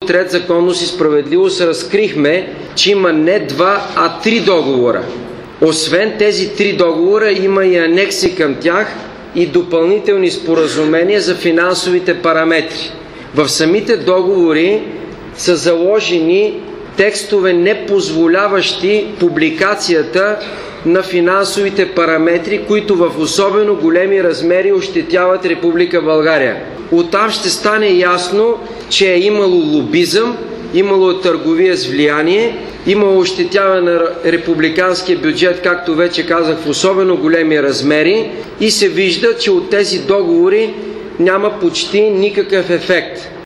от Ред, законност и справедливост разкрихме, че има не 2, а 3 договора. Освен тези 3 договора има и анекси към тях и допълнителни споразумения за финансовите параметри. В самите договори са заложени текстове, не позволяващи публикацията на финансовите параметри, които в особено големи размери ощетяват Република България. Оттам ще стане ясно, че е имало лобизъм, имало търговия с влияние, имало ощетяване на републиканския бюджет, както вече казах, в особено големи размери, и се вижда, че от тези договори няма почти никакъв ефект.